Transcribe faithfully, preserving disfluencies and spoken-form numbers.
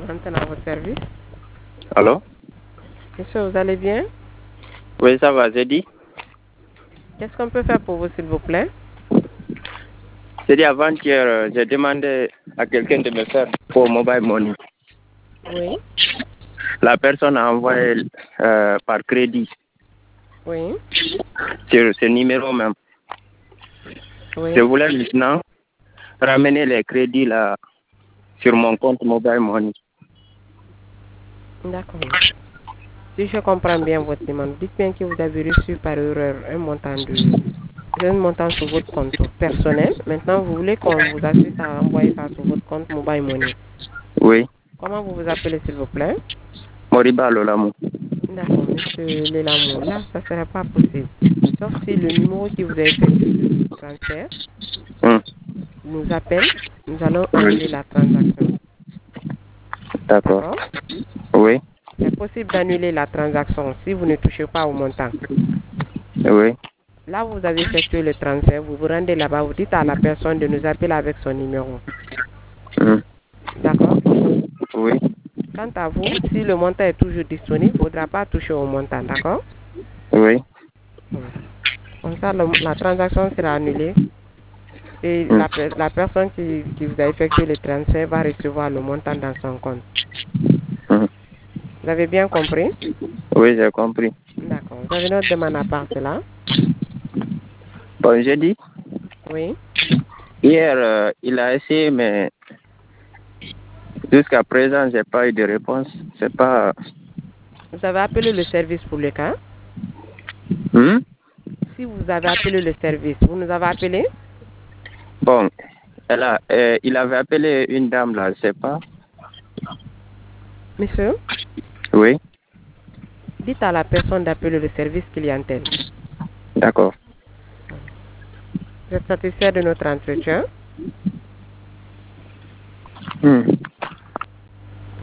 Maintenant, à votre service. Allô? Monsieur, vous allez bien? Oui, ça va, j'ai dit. Qu'est-ce qu'on peut faire pour vous, s'il vous plaît? J'ai dit avant-hier, euh, j'ai demandé à quelqu'un de me faire pour mobile money. Oui. La personne a envoyé euh, par crédit Oui. sur ce numéro même. Oui. Je voulais maintenant ramener les crédits là sur mon compte mobile money. D'accord. Si je comprends bien votre demande, dites bien que vous avez reçu par erreur un montant de un montant sur votre compte personnel. Maintenant, vous voulez qu'on vous assiste à envoyer ça sur votre compte mobile money. Oui, Comment vous vous appelez, s'il vous plaît? Moriba Lolamu. D'accord, monsieur Lelamou. Là, ça ne sera pas possible. Sauf si le numéro qui vous a effectué le transfert Hum, nous appelle, nous allons Oui, annuler la transaction. d'accord. D'accord? Oui, C'est possible d'annuler la transaction si vous ne touchez pas au montant. oui, Là, vous avez effectué le transfert, vous vous rendez là-bas, vous dites à la personne de nous appeler avec son numéro. hum, D'accord? oui, Quant à vous, si le montant est toujours disponible, il ne faudra pas toucher au montant. D'accord? oui, Hum. Comme ça, le- la transaction sera annulée et hum, la, pe- la personne qui, qui vous a effectué le transfert va recevoir le montant dans son compte. hum. Vous avez bien compris? Oui, j'ai compris. D'accord. Vous avez une autre demande à part cela? Bon, j'ai dit, Oui. hier, euh, il a essayé, mais jusqu'à présent, j'ai pas eu de réponse. C'est pas. Vous avez appelé le service pour le cas? Hum? Si vous avez appelé le service, vous nous avez appelé? Bon, elle a, euh, il avait appelé une dame là, je sais pas. Monsieur, Oui, dites à la personne d'appeler le service clientèle. d'accord. Vous êtes satisfait de notre entretien? Hum.